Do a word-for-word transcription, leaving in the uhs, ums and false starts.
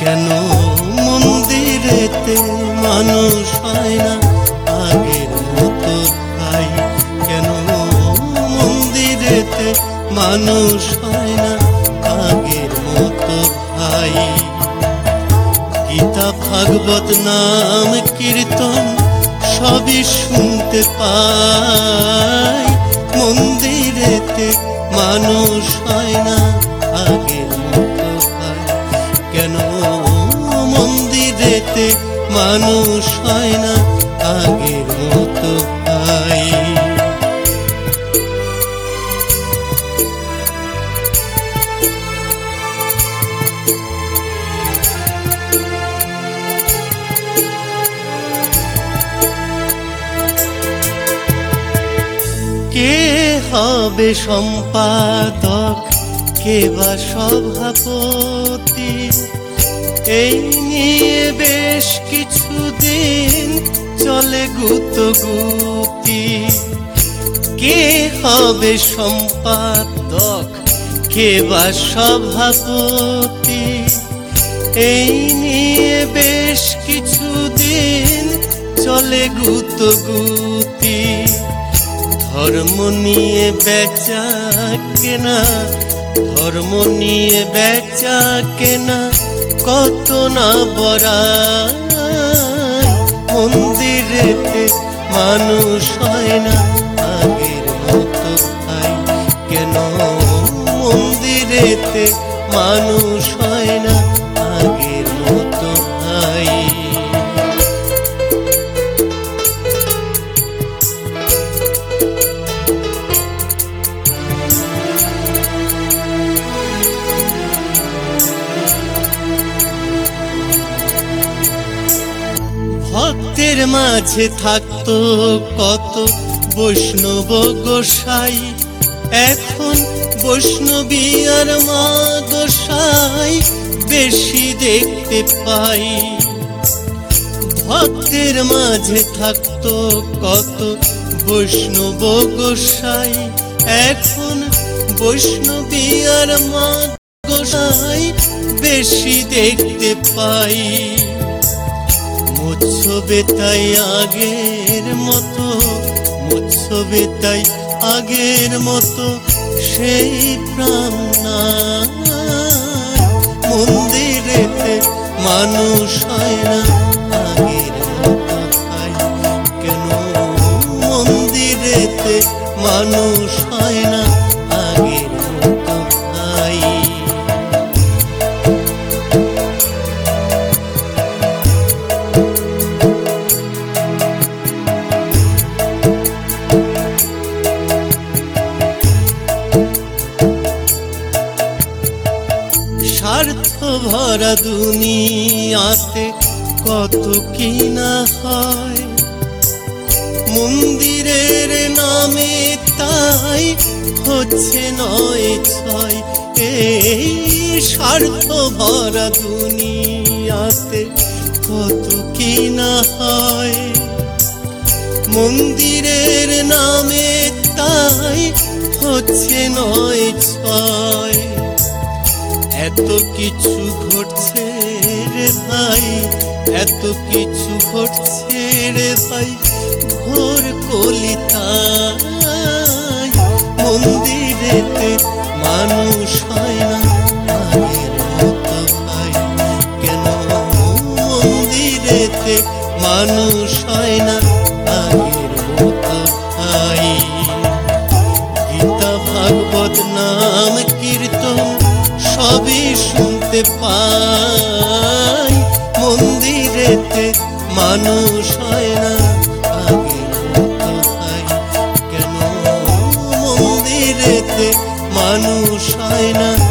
কেন মন্দিরেতে মানুষ হয় না আগের মতো ভাই? কেন মন্দিরেতে মানুষ হয় না আগের মতো ভাই? গীতা ভাগবত নাম কীর্তন সবই শুনতে পাই, মন্দিরেতে মানুষ হয় না আগের মতো ভাই? কেন মন্দিরেতে মানুষ হয় না আগের মতো ভাই? কে হবে সম্পাদক, কে বা সভাপতি? এই নিয়ে বেশ কিছুদিন চলে গুতগুতি। কে হবে সম্পাদক, কে বা সভাপতি? এই নিয়ে বেশ কিছুদিন চলে গুতগুতি। ধর্ম নিয়ে বেচা কেনা, ধর্ম নিয়ে বেচা কেনা কত না বড়াই, মন্দিরেতে মানুষ হয় না আগের মতো ভাই? কেন মন্দিরেতে মানুষ হয় না আগের মতো ভাই? ভক্তের মাঝে থাকতো কত বৈষ্ণব গোসাই, এখন বৈষ্ণবী আর মা গোসাই বেশি দেখতে পাই। ভক্তের মাঝে থাকতো কত বৈষ্ণব গোসাই, এখন বৈষ্ণবী আর মা গোসাই বেশি দেখতে পাই। মুচ্ছবে তাই আগের মতো, মুচ্ছবে তাই আগের মতো সেই প্রাণ নাই, মন্দিরেতে মানুষ হয় না আগের মতো ভাই? কেন মন্দিরেতে মানুষ হয় না আগের মতো ভাই? স্বার্থ ভরা দুনিয়াতে কত কি না হয়, মন্দিরের নামে তাই হচ্ছে নয় ছয়। এই স্বার্থ ভরা দুনিয়াতে কত কি না হয়, মন্দিরের নামে তাই হচ্ছে নয় ছয়। এত কিছু ঘটছে রে ভাই, এত কিছু ঘটছে রে ভাই, ঘোর কলিতায় মন্দিরেতে মানুষ হয় না আগের মতো ভাই? কেন মন্দিরেতে মানুষ হয় না আগের মতো ভাই? গীতা ভাগবত নাম কীর্তন সবই শুনতে পাই, মন্দিরেতে মানুষ হয় না আগের মতো ভাই? কেন মন্দিরেতে মানুষ হয় না